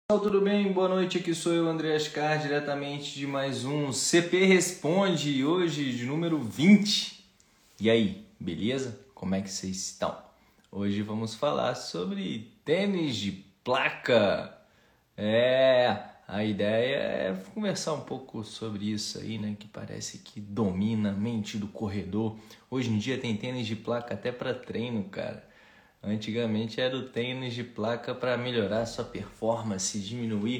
Pessoal, tudo bem? Boa noite, aqui sou eu, André Ascar, diretamente de mais um CP Responde, hoje de número 20. E aí, beleza? Como é que vocês estão? Hoje vamos falar sobre tênis de placa. A ideia é conversar um pouco sobre isso aí, né? Que parece que domina a mente do corredor. Hoje em dia tem tênis de placa até para treino, cara. Antigamente era o tênis de placa para melhorar a sua performance, diminuir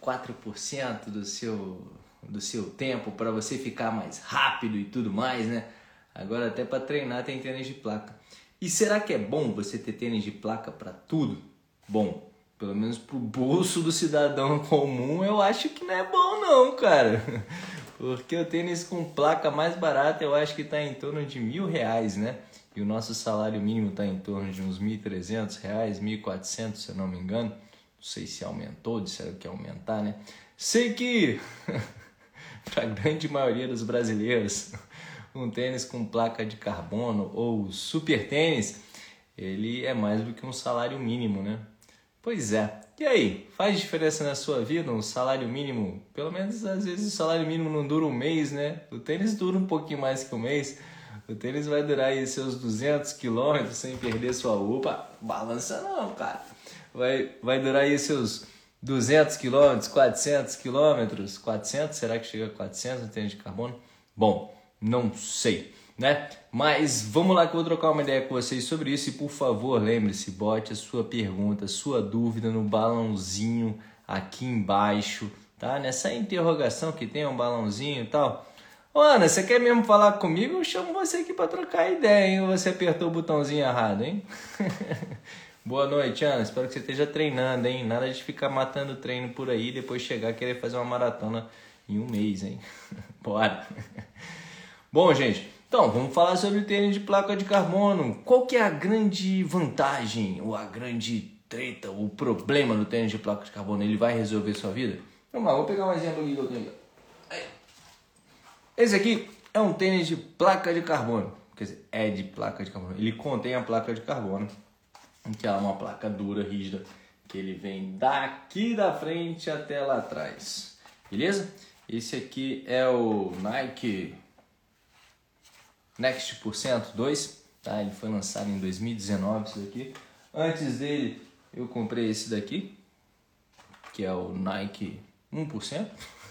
4% do seu tempo para você ficar mais rápido e tudo mais, né? Agora até para treinar tem tênis de placa. E será que é bom você ter tênis de placa para tudo? Bom, pelo menos pro bolso do cidadão comum eu acho que não é bom não, cara. Porque o tênis com placa mais barato eu acho que está em torno de R$1.000, né? E o nosso salário mínimo está em torno de uns R$1.300, R$1.400, se eu não me engano. Não sei se aumentou, disseram que ia aumentar, né? Sei que, para a grande maioria dos brasileiros, um tênis com placa de carbono ou super tênis, ele é mais do que um salário mínimo, né? Pois é. E aí, faz diferença na sua vida um salário mínimo? Pelo menos às vezes o salário mínimo não dura um mês, né? O tênis dura um pouquinho mais que um mês. O tênis vai durar aí seus 200 quilômetros sem perder sua roupa. Balança não, cara. Vai durar aí seus 200 quilômetros, 400 quilômetros. 400? Será que chega a 400 no tênis de carbono? Bom, não sei, né? Mas vamos lá que eu vou trocar uma ideia com vocês sobre isso. E por favor, lembre-se, bote a sua pergunta, sua dúvida no balãozinho aqui embaixo, tá? Nessa interrogação que tem um balãozinho e tal. Ô Ana, você quer mesmo falar comigo? Eu chamo você aqui para trocar ideia, hein? Ou você apertou o botãozinho errado, hein? Boa noite, Ana. Espero que você esteja treinando, hein? Nada de ficar matando treino por aí e depois chegar a querer fazer uma maratona em um mês, hein? Bora! Bom, gente, então vamos falar sobre o tênis de placa de carbono. Qual que é a grande vantagem ou a grande treta, o problema do tênis de placa de carbono? Ele vai resolver sua vida? Vamos lá, vou pegar um exemplo aqui que eu tenho aqui. Esse aqui é um tênis de placa de carbono, quer dizer, é de placa de carbono. Ele contém a placa de carbono, que é uma placa dura, rígida, que ele vem daqui da frente até lá atrás, beleza? Esse aqui é o Nike Next % 2, tá? Ele foi lançado em 2019, isso daqui. Antes dele, eu comprei esse daqui, que é o Nike 1%.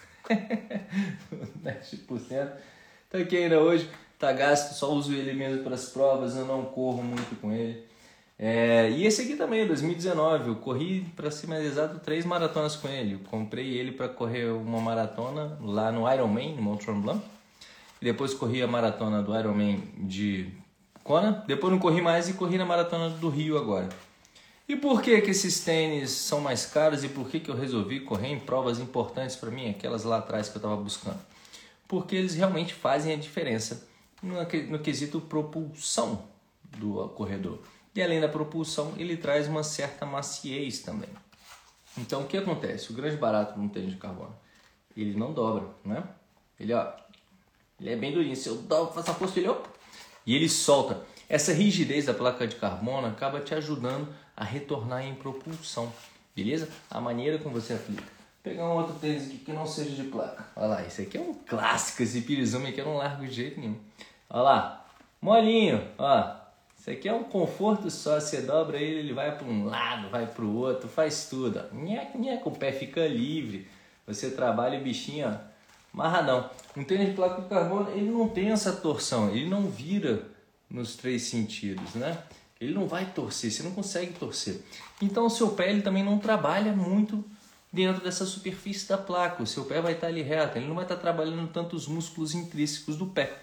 10%. Então aqui ainda hoje tá gasto, só uso ele mesmo para as provas, eu não corro muito com ele. E esse aqui também, 2019, eu corri, para ser mais exato, 3 maratonas com ele. Eu comprei ele para correr uma maratona lá no Ironman, no Mont Tremblant. E depois corri a maratona do Ironman de Kona. Depois não corri mais e corri na maratona do Rio agora. E por que esses tênis são mais caros e por que eu resolvi correr em provas importantes para mim, aquelas lá atrás que eu estava buscando? Porque eles realmente fazem a diferença no quesito propulsão do corredor. E além da propulsão, ele traz uma certa maciez também. Então o que acontece? O grande barato de um tênis de carbono, ele não dobra, né? Ele é bem durinho, se eu dobro, faço a força, ele e ele solta. Essa rigidez da placa de carbono acaba te ajudando a retornar em propulsão, beleza? A maneira como você aplica. Vou pegar um outro tênis aqui que não seja de placa. Olha lá, esse aqui é um clássico, esse pirizame aqui eu não largo de jeito nenhum. Olha lá, molinho, ó. Esse aqui é um conforto só, você dobra ele vai para um lado, vai para o outro, faz tudo. Nheca, o pé fica livre, você trabalha o bichinho, ó, amarradão. Um tênis de placa de carbono, ele não tem essa torção, ele não vira nos 3 sentidos, né? Ele não vai torcer, você não consegue torcer. Então o seu pé ele também não trabalha muito dentro dessa superfície da placa. O seu pé vai estar ali reto, ele não vai estar trabalhando tanto os músculos intrínsecos do pé.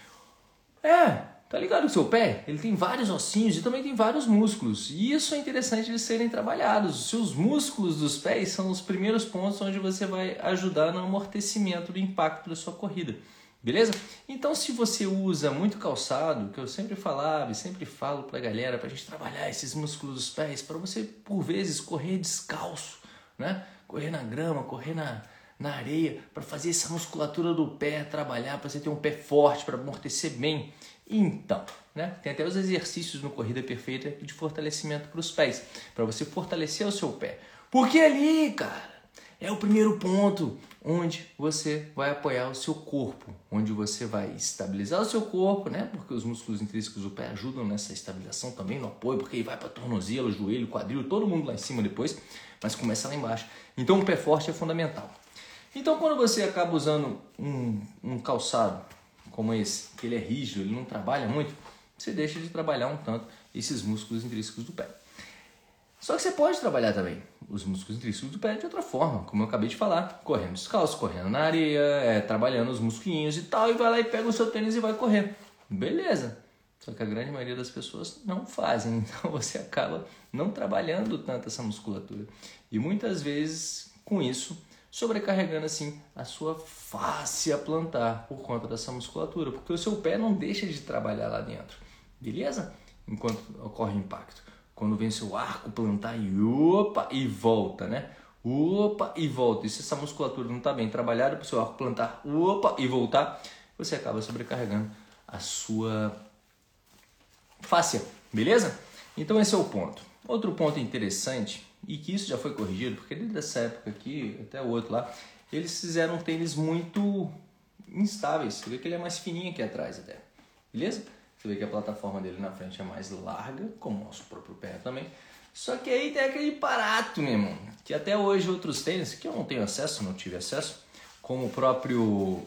Tá ligado? O seu pé, ele tem vários ossinhos e também tem vários músculos. E isso é interessante de serem trabalhados. Os seus músculos dos pés são os primeiros pontos onde você vai ajudar no amortecimento do impacto da sua corrida. Beleza? Então se você usa muito calçado, que eu sempre falava e sempre falo pra galera, pra gente trabalhar esses músculos dos pés, para você por vezes correr descalço, né? Correr na grama, correr na areia, para fazer essa musculatura do pé trabalhar, para você ter um pé forte, para amortecer bem. Então, né? Tem até os exercícios no Corrida Perfeita de fortalecimento para os pés, para você fortalecer o seu pé. Porque ali, cara, é o primeiro ponto onde você vai apoiar o seu corpo, onde você vai estabilizar o seu corpo, né? Porque os músculos intrínsecos do pé ajudam nessa estabilização também, no apoio, porque aí vai para tornozelo, joelho, quadril, todo mundo lá em cima depois, mas começa lá embaixo. Então o pé forte é fundamental. Então quando você acaba usando um calçado como esse, que ele é rígido, ele não trabalha muito, você deixa de trabalhar um tanto esses músculos intrínsecos do pé. Só que você pode trabalhar também os músculos intrínsecos do pé de outra forma, como eu acabei de falar, correndo descalço, correndo na areia, trabalhando os musculinhos e tal, e vai lá e pega o seu tênis e vai correr. Beleza. Só que a grande maioria das pessoas não fazem, então você acaba não trabalhando tanto essa musculatura. E muitas vezes, com isso, sobrecarregando assim a sua fáscia plantar por conta dessa musculatura, porque o seu pé não deixa de trabalhar lá dentro, beleza? Enquanto ocorre o impacto. Quando vem seu arco plantar e opa, e volta, né? Opa, e volta. E se essa musculatura não está bem trabalhada para o seu arco plantar, opa, e voltar, você acaba sobrecarregando a sua fáscia, beleza? Então esse é o ponto. Outro ponto interessante, e que isso já foi corrigido, porque desde essa época aqui, até o outro lá, eles fizeram um tênis muito instáveis. Você vê que ele é mais fininho aqui atrás até, beleza? Você vê que a plataforma dele na frente é mais larga, como o nosso próprio pé também. Só que aí tem aquele barato, meu irmão, que até hoje outros tênis, que eu não tenho acesso, não tive acesso, como o próprio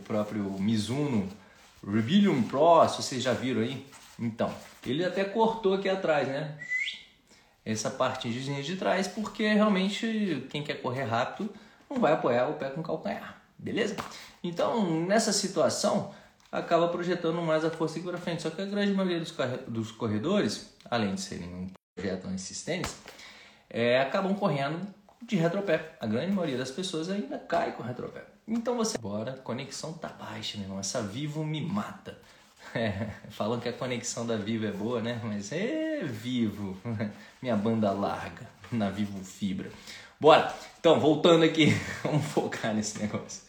Mizuno Rebellion Pro, se vocês já viram aí. Então, ele até cortou aqui atrás, né? Essa parte de trás, porque realmente quem quer correr rápido não vai apoiar o pé com o calcanhar, beleza? Então, nessa situação, acaba projetando mais a força aqui para frente. Só que a grande maioria dos corredores, além de serem um projetam esses tênis, acabam correndo de retropé. A grande maioria das pessoas ainda cai com retropé. Então você... Bora, a conexão tá baixa, meu irmão. Essa Vivo me mata. Falam que a conexão da Vivo é boa, né? Mas Vivo, minha banda larga na Vivo Fibra. Bora! Então, voltando aqui, vamos focar nesse negócio.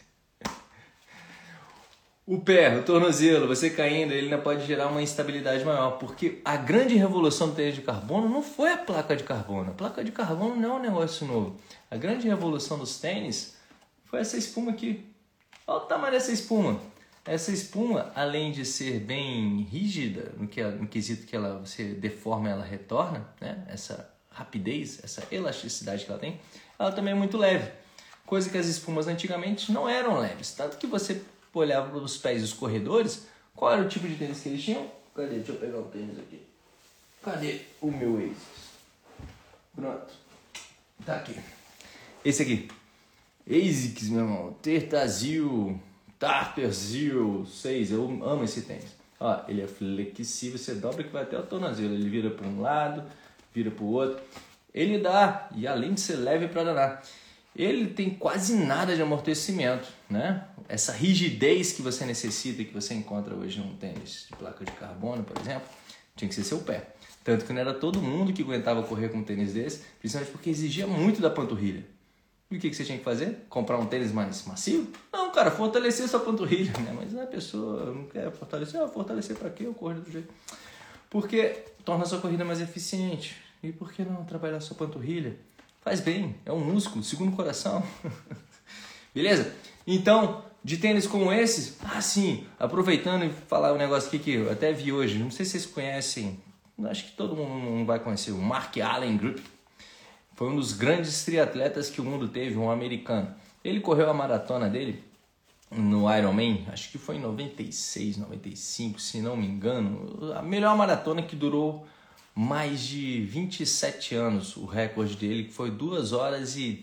O pé, o tornozelo, você caindo, ele ainda pode gerar uma instabilidade maior, porque a grande revolução do tênis de carbono não foi a placa de carbono. A placa de carbono não é um negócio novo. A grande revolução dos tênis foi essa espuma aqui. Olha o tamanho dessa espuma. Essa espuma, além de ser bem rígida, no quesito que você deforma, ela retorna, né? Essa rapidez, essa elasticidade que ela tem, ela também é muito leve. Coisa que as espumas antigamente não eram leves. Tanto que você olhava para os pés dos corredores, qual era o tipo de tênis que eles tinham? Cadê? Deixa eu pegar o tênis aqui. Cadê o meu ASICS? Pronto. Tá aqui. Esse aqui. ASICS, meu irmão. Tertazil, Tarterzil 6. Eu amo esse tênis. Ó, ele é flexível, você dobra que vai até o tornozelo. Ele vira para um lado, vira para o outro. Ele dá, e além de ser leve para danar, ele tem quase nada de amortecimento, né? Essa rigidez que você necessita, que você encontra hoje num tênis de placa de carbono, por exemplo, tinha que ser seu pé. Tanto que não era todo mundo que aguentava correr com um tênis desse, principalmente porque exigia muito da panturrilha. E o que você tinha que fazer? Comprar um tênis mais macio? Não, cara, fortalecer sua panturrilha, né? Mas a pessoa não quer fortalecer. Fortalecer pra quê? Eu corro do jeito. Porque torna a sua corrida mais eficiente. E por que não trabalhar a sua panturrilha? Faz bem, é um músculo, segundo o coração. Beleza? Então, de tênis como esses, sim, aproveitando e falar um negócio aqui que eu até vi hoje, não sei se vocês conhecem, acho que todo mundo vai conhecer, o Mark Allen Grip. Foi um dos grandes triatletas que o mundo teve, um americano. Ele correu a maratona dele no Ironman, acho que foi em 96, 95, se não me engano. A melhor maratona que durou mais de 27 anos, o recorde dele, que foi 2 horas e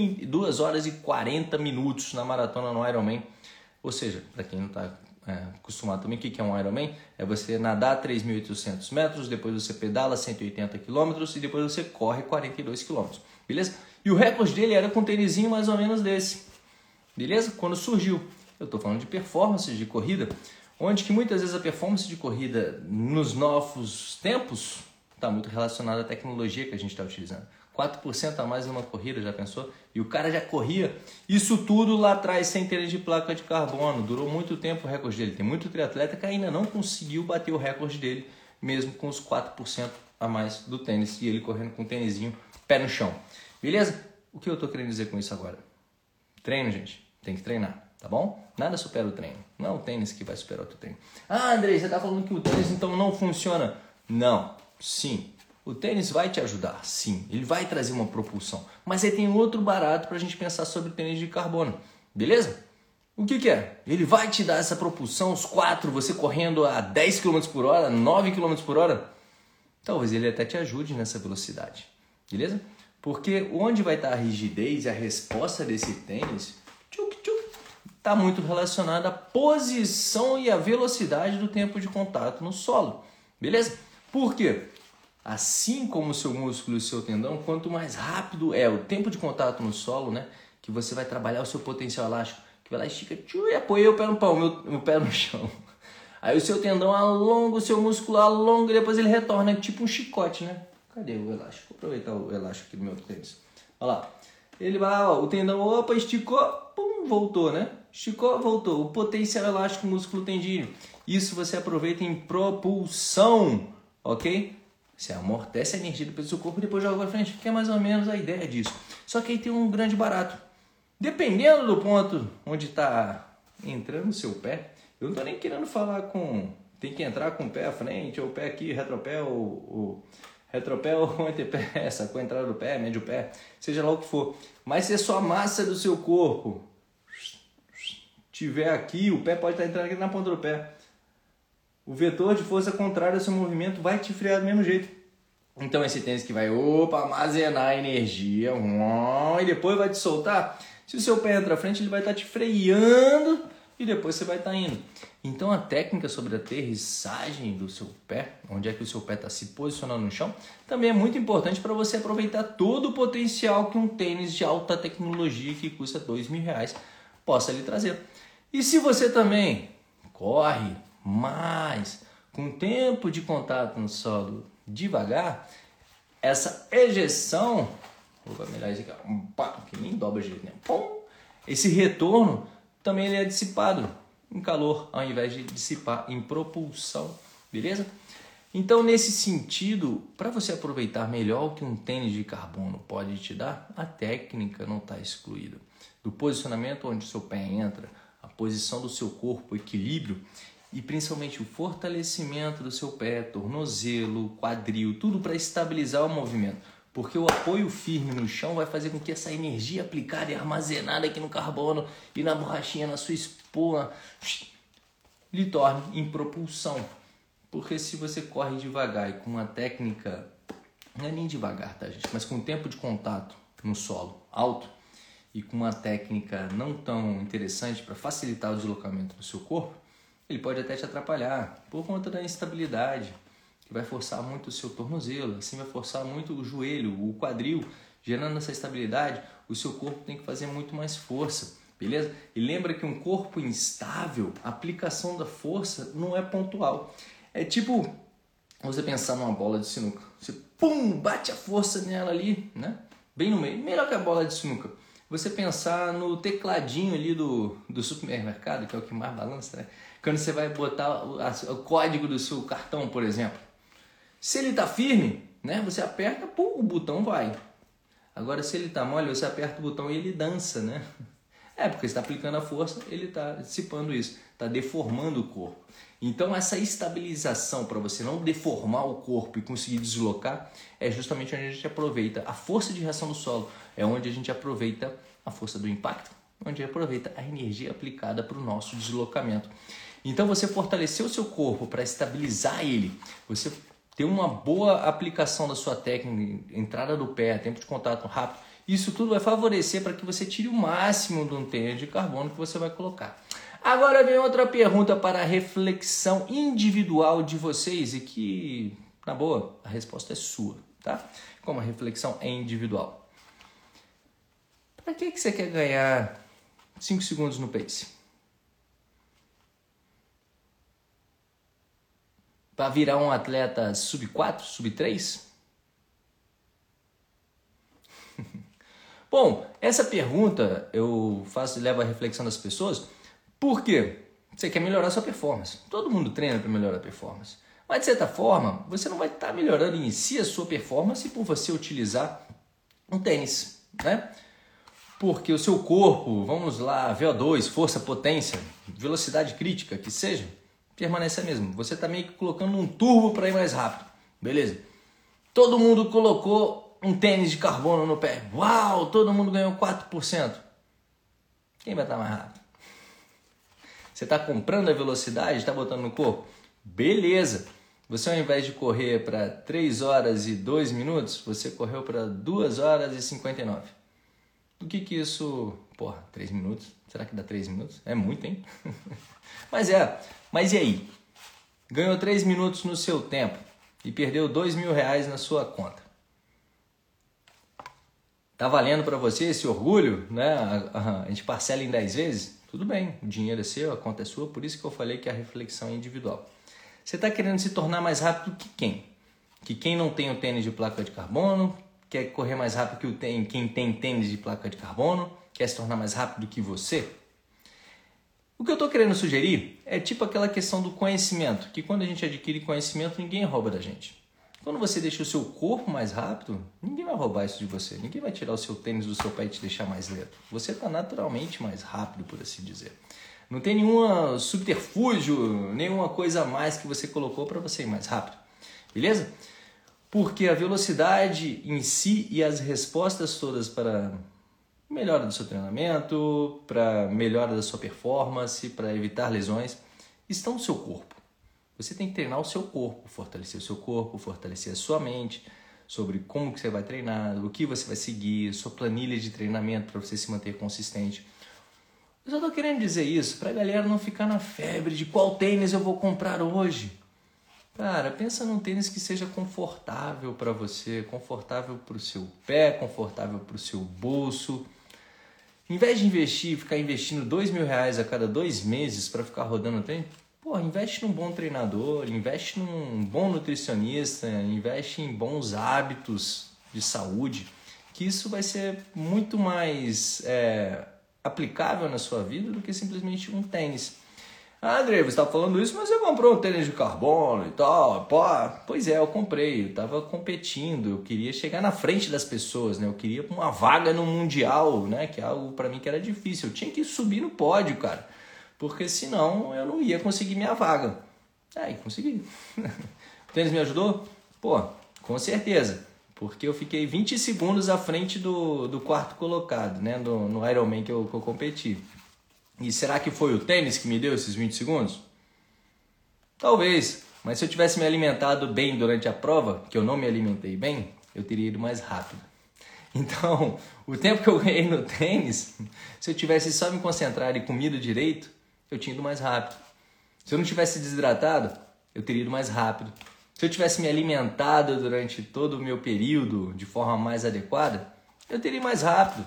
40 minutos na maratona no Ironman. Ou seja, para quem não está acostumado também, o que é um Ironman? É você nadar 3.800 metros, depois você pedala 180 quilômetros e depois você corre 42 quilômetros, beleza? E o recorde dele era com um tênisinho mais ou menos desse, beleza? Quando surgiu, eu estou falando de performance de corrida, onde que muitas vezes a performance de corrida nos novos tempos está muito relacionada à tecnologia que a gente está utilizando. 4% a mais numa corrida, já pensou? E o cara já corria isso tudo lá atrás sem tênis de placa de carbono. Durou muito tempo o recorde dele. Tem muito triatleta que ainda não conseguiu bater o recorde dele, mesmo com os 4% a mais do tênis. E ele correndo com o tênisinho pé no chão. Beleza? O que eu tô querendo dizer com isso agora? Treino, gente. Tem que treinar, tá bom? Nada supera o treino. Não é o tênis que vai superar o teu treino. Ah, Andrei, você tá falando que o tênis então não funciona? Não. Sim. O tênis vai te ajudar, sim. Ele vai trazer uma propulsão. Mas aí tem outro barato pra gente pensar sobre o tênis de carbono. Beleza? O que é? Ele vai te dar essa propulsão, os 4, você correndo a 10 km por hora, 9 km por hora? Talvez ele até te ajude nessa velocidade. Beleza? Porque onde vai estar a rigidez e a resposta desse tênis está muito relacionada à posição e à velocidade do tempo de contato no solo. Beleza? Por quê? Assim como o seu músculo e o seu tendão, quanto mais rápido é o tempo de contato no solo, né, que você vai trabalhar o seu potencial elástico, que vai lá, estica, e apoia o pé no pau, meu pé no chão. Aí o seu tendão alonga, o seu músculo alonga e depois ele retorna, tipo um chicote, né? Cadê o elástico? Vou aproveitar o elástico aqui do meu tênis. Olha lá. Ele vai, ó, o tendão, opa, esticou, pum, voltou, né? Esticou, voltou. O potencial elástico músculo tendíneo. Isso você aproveita em propulsão, ok? Você amortece a energia do peso do seu corpo e depois joga para frente, que é mais ou menos a ideia disso. Só que aí tem um grande barato. Dependendo do ponto onde está entrando o seu pé, eu não estou nem querendo falar com... Tem que entrar com o pé à frente, ou o pé aqui, retropé, ou retropé ou antepé, essa com a entrada do pé, médio pé, seja lá o que for. Mas se a sua massa do seu corpo tiver aqui, o pé pode estar entrando aqui na ponta do pé. O vetor de força contrária ao seu movimento vai te frear do mesmo jeito. Então esse tênis que vai armazenar energia e depois vai te soltar. Se o seu pé entra à frente, ele vai estar te freando e depois você vai estar indo. Então a técnica sobre a aterrissagem do seu pé, onde é que o seu pé está se posicionando no chão, também é muito importante para você aproveitar todo o potencial que um tênis de alta tecnologia que custa R$2.000 possa lhe trazer. E se você também corre mais com tempo de contato no solo devagar, essa ejeção, vou melhorar isso aqui, que nem dobra de jeito nenhum, pum, esse retorno também ele é dissipado em calor, ao invés de dissipar em propulsão, beleza? Então, nesse sentido, para você aproveitar melhor o que um tênis de carbono pode te dar, a técnica não está excluída. Do posicionamento onde o seu pé entra, a posição do seu corpo, o equilíbrio e principalmente o fortalecimento do seu pé, tornozelo, quadril, tudo para estabilizar o movimento. Porque o apoio firme no chão vai fazer com que essa energia aplicada e armazenada aqui no carbono e na borrachinha, na sua espuma, lhe torne em propulsão. Porque se você corre devagar e com uma técnica, não é nem devagar, tá, gente? Mas com tempo de contato no solo alto e com uma técnica não tão interessante para facilitar o deslocamento do seu corpo, ele pode até te atrapalhar por conta da instabilidade, que vai forçar muito o seu tornozelo, assim vai forçar muito o joelho, o quadril, gerando essa estabilidade, o seu corpo tem que fazer muito mais força, beleza? E lembra que um corpo instável, a aplicação da força não é pontual. É tipo você pensar numa bola de sinuca, você pum, bate a força nela ali, né? Bem no meio, melhor que a bola de sinuca. Você pensar no tecladinho ali do supermercado, que é o que mais balança, né? Quando você vai botar o código do seu cartão, por exemplo. Se ele está firme, né? Você aperta, pum, o botão vai. Agora, se ele está mole, você aperta o botão e ele dança, né? É, porque você está aplicando a força, ele está dissipando isso, está deformando o corpo. Então, essa estabilização para você não deformar o corpo e conseguir deslocar é justamente onde a gente aproveita a força de reação do solo. É onde a gente aproveita a força do impacto, onde aproveita a energia aplicada para o nosso deslocamento. Então, você fortalecer o seu corpo para estabilizar ele, você ter uma boa aplicação da sua técnica, entrada do pé, tempo de contato rápido, isso tudo vai favorecer para que você tire o máximo de um tênis de carbono que você vai colocar. Agora vem outra pergunta para a reflexão individual de vocês e que, na boa, a resposta é sua, tá? Como a reflexão é individual. Para que você quer ganhar 5 segundos no pace? Para virar um atleta sub-4, sub-3? Bom, essa pergunta eu levo a reflexão das pessoas. Por quê? Você quer melhorar a sua performance. Todo mundo treina para melhorar a performance. Mas, de certa forma, você não vai estar melhorando em si a sua performance por você utilizar um tênis, né? Porque o seu corpo, vamos lá, VO2, força, potência, velocidade crítica, que seja, permanece a mesma. Você está meio que colocando um turbo para ir mais rápido, beleza? Todo mundo colocou um tênis de carbono no pé. Uau, todo mundo ganhou 4%. Quem vai estar mais rápido? Você está comprando a velocidade, está botando no corpo? Beleza. Você, ao invés de correr para 3 horas e 2 minutos, você correu para 2 horas e 59. O que isso... Porra, 3 minutos? Será que dá 3 minutos? É muito, hein? Mas e aí? Ganhou 3 minutos no seu tempo e perdeu R$2.000 na sua conta. Tá valendo para você esse orgulho, né? A gente parcela em 10 vezes? Tudo bem, o dinheiro é seu, a conta é sua, por isso que eu falei que a reflexão é individual. Você está querendo se tornar mais rápido que quem? Que quem não tem o tênis de placa de carbono, quer correr mais rápido que quem tem tênis de placa de carbono, quer se tornar mais rápido que você? O que eu estou querendo sugerir é tipo aquela questão do conhecimento, que quando a gente adquire conhecimento, ninguém rouba da gente. Quando você deixa o seu corpo mais rápido, ninguém vai roubar isso de você. Ninguém vai tirar o seu tênis do seu pé e te deixar mais lento. Você está naturalmente mais rápido, por assim dizer. Não tem nenhum subterfúgio, nenhuma coisa a mais que você colocou para você ir mais rápido. Beleza? Porque a velocidade em si e as respostas todas para melhora do seu treinamento, para melhora da sua performance, para evitar lesões, estão no seu corpo. Você tem que treinar o seu corpo, fortalecer o seu corpo, fortalecer a sua mente, sobre como que você vai treinar, o que você vai seguir, sua planilha de treinamento para você se manter consistente. Eu só estou querendo dizer isso para a galera não ficar na febre de qual tênis eu vou comprar hoje. Cara, pensa num tênis que seja confortável para você, confortável para o seu pé, confortável para o seu bolso. Em vez de ficar investindo R$2.000 a cada 2 meses para ficar rodando tênis, investe num bom treinador, investe num bom nutricionista, investe em bons hábitos de saúde, que isso vai ser muito mais aplicável na sua vida do que simplesmente um tênis. Ah, André, você está falando isso, mas você comprou um tênis de carbono e tal. Pois é, eu comprei, eu estava competindo, eu queria chegar na frente das pessoas, né? Eu queria uma vaga no Mundial, né? Que é algo para mim que era difícil, eu tinha que subir no pódio, cara. Porque senão eu não ia conseguir minha vaga. E consegui. O tênis me ajudou? Com certeza. Porque eu fiquei 20 segundos à frente do quarto colocado, né? No Ironman que eu competi. E será que foi o tênis que me deu esses 20 segundos? Talvez. Mas se eu tivesse me alimentado bem durante a prova, que eu não me alimentei bem, eu teria ido mais rápido. Então, o tempo que eu ganhei no tênis, se eu tivesse só me concentrado e comido direito, eu tinha ido mais rápido. Se eu não tivesse desidratado, eu teria ido mais rápido. Se eu tivesse me alimentado durante todo o meu período de forma mais adequada, eu teria ido mais rápido.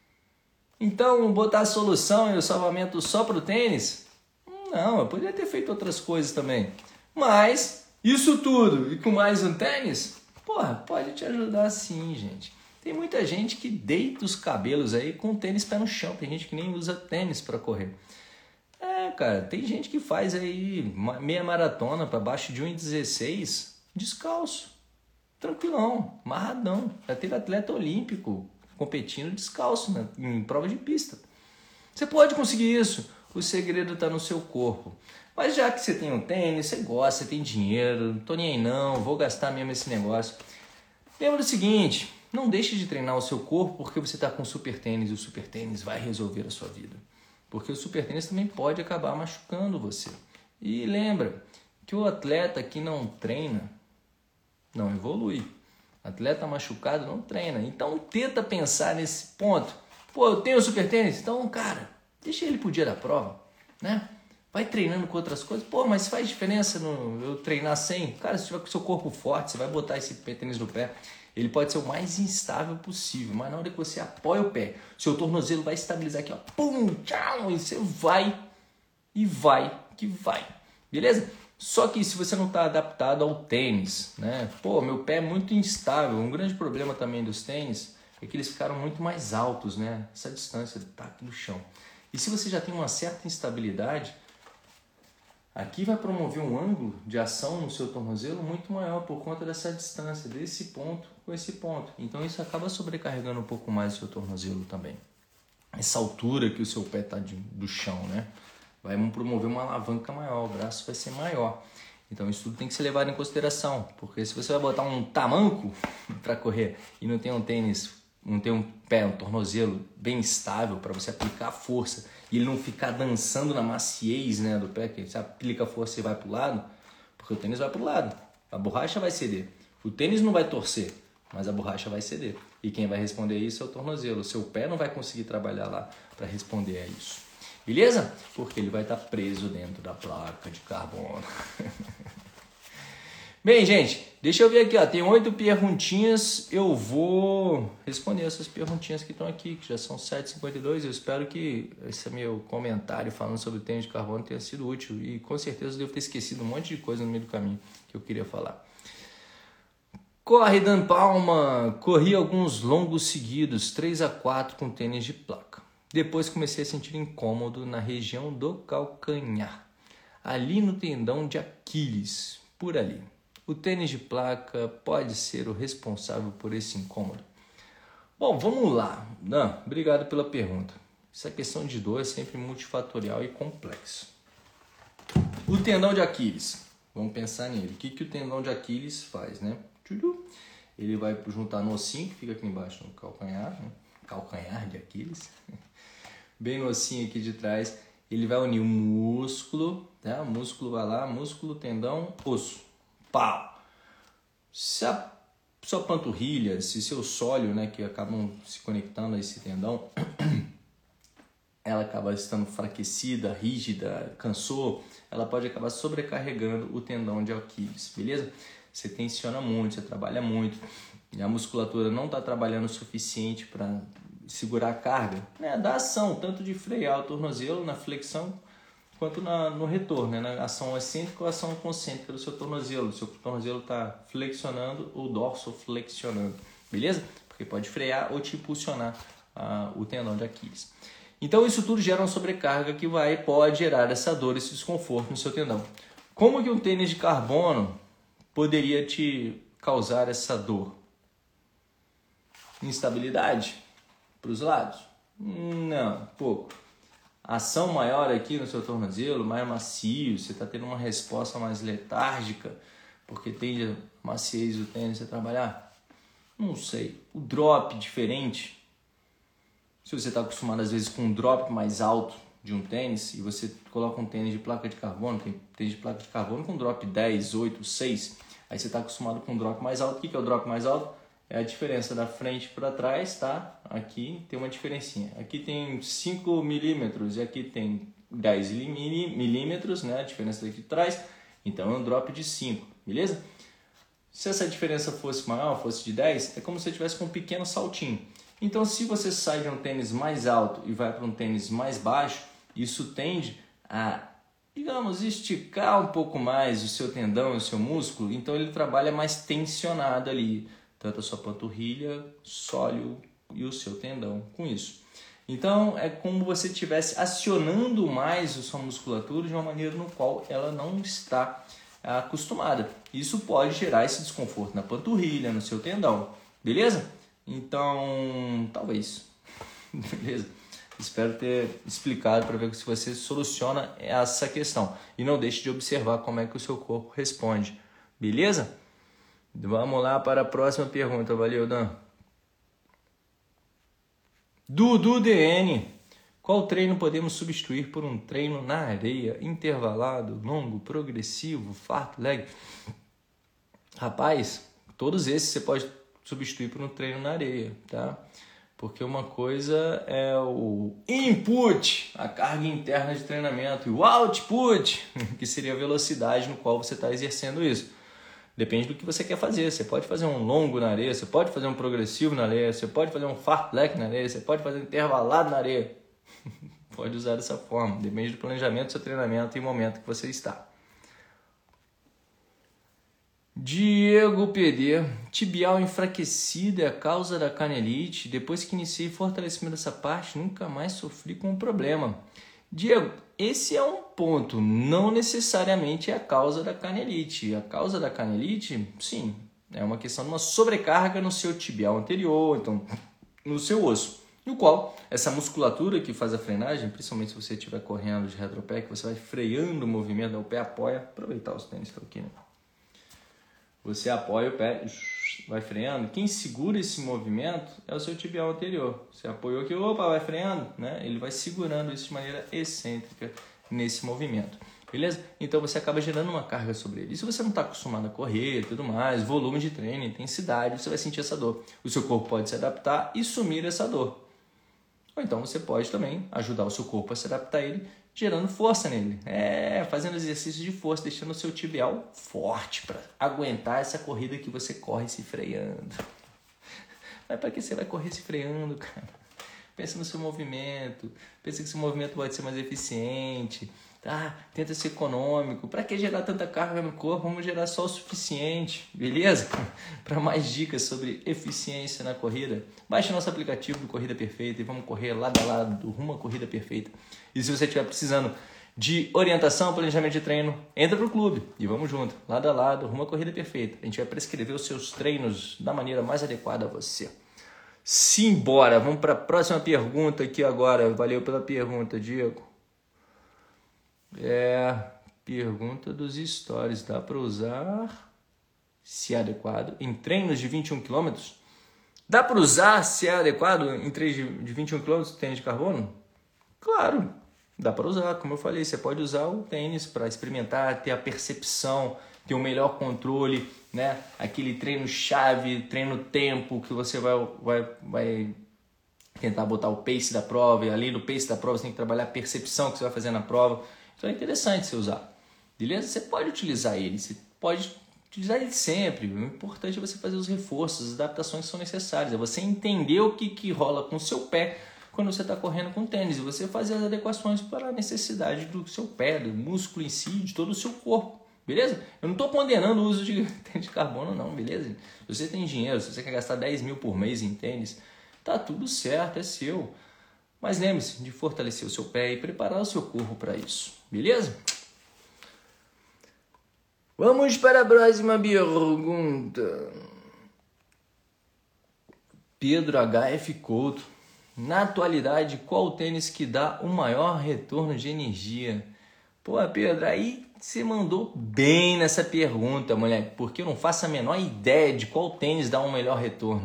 Então, botar a solução e o salvamento só para o tênis? Não, eu poderia ter feito outras coisas também. Mas, isso tudo e com mais um tênis? Pode te ajudar sim, gente. Tem muita gente que deita os cabelos aí com o tênis pé no chão. Tem gente que nem usa tênis para correr. Cara, tem gente que faz aí meia maratona para baixo de 1,16 descalço, tranquilão, amarradão. Já teve atleta olímpico competindo descalço, né, em prova de pista. Você pode conseguir isso, o segredo está no seu corpo. Mas já que você tem um tênis, você gosta, você tem dinheiro, não tô nem aí não, vou gastar mesmo esse negócio. Lembra do seguinte, não deixe de treinar o seu corpo porque você está com super tênis e o super tênis vai resolver a sua vida. Porque o super tênis também pode acabar machucando você. E lembra que o atleta que não treina não evolui. Atleta machucado não treina. Então tenta pensar nesse ponto. Eu tenho o super tênis? Então, cara, deixa ele pro dia da prova, né? Vai treinando com outras coisas. Mas faz diferença eu treinar sem? Cara, se tiver com o seu corpo forte, você vai botar esse tênis no pé. Ele pode ser o mais instável possível, mas na hora que você apoia o pé, seu tornozelo vai estabilizar aqui, ó, pum, tchau, e você vai que vai, beleza? Só que se você não está adaptado ao tênis, né? Meu pé é muito instável. Um grande problema também dos tênis é que eles ficaram muito mais altos, né? Essa distância tá aqui no chão. E se você já tem uma certa instabilidade, Aqui vai promover um ângulo de ação no seu tornozelo muito maior por conta dessa distância, desse ponto com esse ponto. Então isso acaba sobrecarregando um pouco mais o seu tornozelo também. Essa altura que o seu pé está do chão, né? Vai promover uma alavanca maior, o braço vai ser maior. Então isso tudo tem que ser levado em consideração, porque se você vai botar um tamanco para correr e não tem um tênis, não tem um pé, um tornozelo bem estável para você aplicar a força e ele não ficar dançando na maciez, né, do pé, que você aplica a força e vai para o lado, porque o tênis vai para o lado, a borracha vai ceder. O tênis não vai torcer, mas a borracha vai ceder. E quem vai responder isso é o tornozelo. O seu pé não vai conseguir trabalhar lá para responder a isso. Beleza? Porque ele vai estar preso dentro da placa de carbono. Bem, gente, deixa eu ver aqui, ó. Tem 8 perguntinhas. Eu vou responder essas perguntinhas que estão aqui, que já são 7h52. Eu espero que esse meu comentário falando sobre o tênis de carbono tenha sido útil. E com certeza eu devo ter esquecido um monte de coisa no meio do caminho que eu queria falar. Corre, Dan Palma. Corri alguns longos seguidos, 3 a 4 com tênis de placa. Depois comecei a sentir incômodo na região do calcanhar, ali no tendão de Aquiles, por ali. O tênis de placa pode ser o responsável por esse incômodo? Bom, vamos lá. Dan, obrigado pela pergunta. Essa questão de dor é sempre multifatorial e complexo. O tendão de Aquiles. Vamos pensar nele. O que o tendão de Aquiles faz, né? Ele vai juntar no ossinho que fica aqui embaixo no calcanhar, né? Calcanhar de Aquiles. Bem no ossinho aqui de trás. Ele vai unir o músculo, tá? O músculo vai lá, músculo, tendão, osso. Pau! Se a sua panturrilha, se seu sólio, né, que acabam se conectando a esse tendão, ela acaba estando enfraquecida, rígida, cansou, ela pode acabar sobrecarregando o tendão de Aquiles, beleza? Você tensiona muito, você trabalha muito, e a musculatura não está trabalhando o suficiente para segurar a carga, né, da ação, tanto de frear o tornozelo na flexão, quanto no retorno, né, na ação excêntrica ou ação concêntrica do seu tornozelo. O seu tornozelo está flexionando ou dorsoflexionando, beleza? Porque pode frear ou te impulsionar o tendão de Aquiles. Então isso tudo gera uma sobrecarga que pode gerar essa dor, esse desconforto no seu tendão. Como que um tênis de carbono poderia te causar essa dor? Instabilidade para os lados? Não, pouco. Ação maior aqui no seu tornozelo, mais macio, você está tendo uma resposta mais letárgica, porque tende a maciez do tênis a trabalhar? Não sei. O drop diferente, se você está acostumado às vezes com um drop mais alto de um tênis, e você coloca um tênis de placa de carbono, tem tênis de placa de carbono com drop 10, 8, 6, aí você está acostumado com um drop mais alto. O que é o drop mais alto? É a diferença da frente para trás, tá? Aqui tem uma diferencinha. Aqui tem 5 milímetros e aqui tem 10 milímetros, né? A diferença daqui de trás. Então é um drop de 5, beleza? Se essa diferença fosse maior, fosse de 10, é como se você tivesse com um pequeno saltinho. Então se você sai de um tênis mais alto e vai para um tênis mais baixo, isso tende a, digamos, esticar um pouco mais o seu tendão, o seu músculo. Então ele trabalha mais tensionado ali, tanto a sua panturrilha, sólio e o seu tendão com isso. Então é como você estivesse acionando mais a sua musculatura de uma maneira no qual ela não está acostumada. Isso pode gerar esse desconforto na panturrilha, no seu tendão, beleza? Então, talvez, beleza? Espero ter explicado para ver se você soluciona essa questão. E não deixe de observar como é que o seu corpo responde, beleza? Vamos lá para a próxima pergunta. Valeu, Dan. Dudu DN. Qual treino podemos substituir por um treino na areia, intervalado, longo, progressivo, fartlek? Rapaz, todos esses você pode substituir por um treino na areia, tá? Porque uma coisa é o input, a carga interna de treinamento, e o output, que seria a velocidade no qual você está exercendo isso. Depende do que você quer fazer. Você pode fazer um longo na areia, você pode fazer um progressivo na areia, você pode fazer um fartlek na areia, você pode fazer um intervalado na areia. Pode usar dessa forma. Depende do planejamento do seu treinamento e o momento que você está. Diego PD. Tibial enfraquecida é a causa da canelite. Depois que iniciei fortalecimento dessa parte, nunca mais sofri com o problema. Diego, esse é um ponto, não necessariamente é a causa da canelite. A causa da canelite, sim, é uma questão de uma sobrecarga no seu tibial anterior, então no seu osso, no qual essa musculatura que faz a frenagem, principalmente se você estiver correndo de retropé, que você vai freando o movimento, o pé apoia, aproveitar os tênis que estão aqui, né? Você apoia o pé, vai freando. Quem segura esse movimento é o seu tibial anterior. Você apoiou aqui, opa, vai freando, né? Ele vai segurando isso de maneira excêntrica nesse movimento. Beleza? Então você acaba gerando uma carga sobre ele. E se você não está acostumado a correr e tudo mais, volume de treino, intensidade, você vai sentir essa dor. O seu corpo pode se adaptar e sumir essa dor. Ou então você pode também ajudar o seu corpo a se adaptar a ele, gerando força nele. Fazendo exercícios de força, deixando o seu tibial forte para aguentar essa corrida que você corre se freando. Mas para que você vai correr se freando, cara? Pensa no seu movimento. Pensa que seu movimento pode ser mais eficiente. Tenta ser econômico. Para que gerar tanta carga no corpo? Vamos gerar só o suficiente, beleza? Para mais dicas sobre eficiência na corrida, baixe nosso aplicativo do Corrida Perfeita e vamos correr lado a lado, rumo à Corrida Perfeita. E se você estiver precisando de orientação, planejamento de treino, entra pro clube e vamos junto, lado a lado, rumo à Corrida Perfeita. A gente vai prescrever os seus treinos da maneira mais adequada a você. Simbora, vamos para a próxima pergunta aqui agora. Valeu pela pergunta, Diego. Pergunta dos stories. Dá para usar, se é adequado, em treinos de 21 km? Dá para usar, se é adequado, em treinos de 21 km, tênis de carbono? Claro, dá para usar. Como eu falei, você pode usar o tênis para experimentar, ter a percepção, ter um melhor controle, né? Aquele treino chave, treino tempo, que você vai tentar botar o pace da prova, e além do pace da prova, você tem que trabalhar a percepção que você vai fazer na prova. Então é interessante você usar, beleza? Você pode utilizar ele, você pode utilizar ele sempre. O importante é você fazer os reforços, as adaptações que são necessárias. É você entender o que rola com o seu pé quando você está correndo com tênis. E você fazer as adequações para a necessidade do seu pé, do músculo em si, de todo o seu corpo. Beleza? Eu não estou condenando o uso de tênis de carbono não, beleza? Se você tem dinheiro, se você quer gastar 10 mil por mês em tênis, tá tudo certo, é seu. Mas lembre-se de fortalecer o seu pé e preparar o seu corpo para isso, beleza? Vamos para a próxima pergunta. Pedro HF Couto. Na atualidade, qual o tênis que dá o maior retorno de energia? Pô, Pedro, aí você mandou bem nessa pergunta, moleque, porque eu não faço a menor ideia de qual tênis dá um melhor retorno.